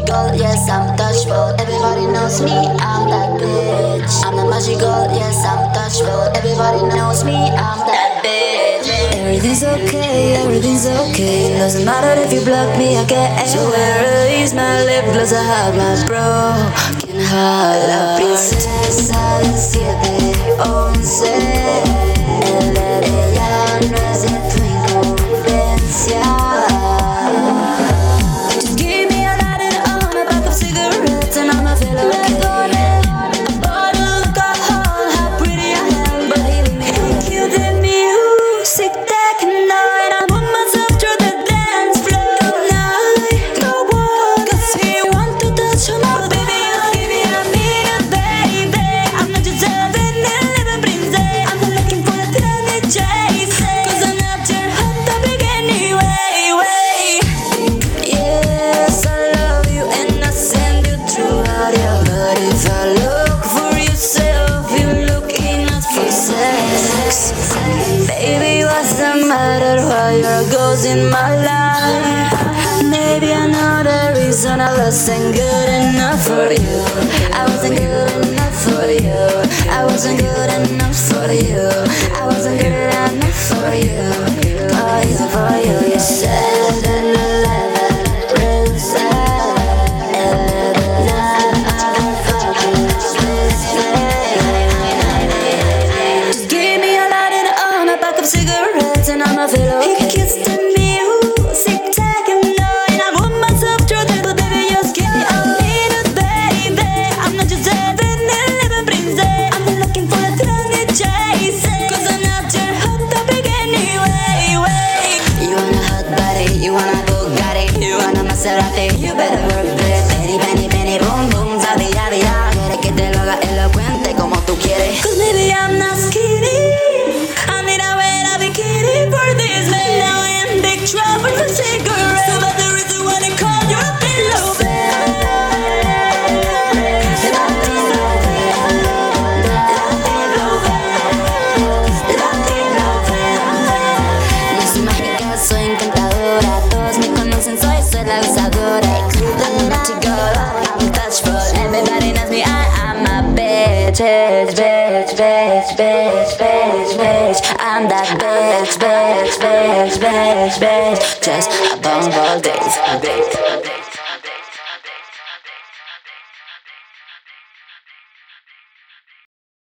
magical, yes, I'm touchable. Everybody knows me, I'm that bitch. I'm the magical, yes, I'm touchable. Everybody knows me, I'm that bitch. Everything's okay. Doesn't matter if you block me, I get so erase my lip gloss, I have my broken heart. La princesa de 7-11. Ella no es de tu incumbencia. Just give me a light and a pack of cigarettes and I'ma feel okay. A bottle of alcohol, how pretty I am, believe me. Cue the music, techno, and I put myself through the dance floor tonight. No one can see, want to touch on my baby. Just give me a minute, baby. I'm not just a 7-Eleven princess. I'm not looking for a trendy chase, 'cause I'm not your hot topic anyway. Yes, I love you and I send you through audio. But if I look for yourself, you're looking out for sex. Baby, what's the matter? Why you're a ghost in my life? Maybe I know the reason I wasn't good enough for you. I wasn't good enough for you. I wasn't good enough for you. I wasn't good enough for you. For you, you said 7-Eleven princess. 11 just give me a light and a pack of cigarettes and I'ma feel okay. He kissed the music, techno, and I put myself through that, but baby, just give me a minute, baby. I'm not just a 7-Eleven princess. I'm not looking for a trendy chase, 'cause I'm not your hot topic anyway. You want a hot body, you want a Bugatti, you want a Maserati. You better work, bitch. Penny, boom, boom, sabi, yabi, ya. Quiere que te lo haga elocuente como tú quieres. 'Cause maybe I'm not skinny. I need a wear a bikini for this, man. Now I'm in big trouble for cigarettes. So that's the reason why they call you a pillow No soy mágica, soy encantadora. Todos me conocen, soy la avisadora. I'm magical, I'm touchable. Everybody knows me, I'm a bitch. I'm that bitch. Just a bumble date.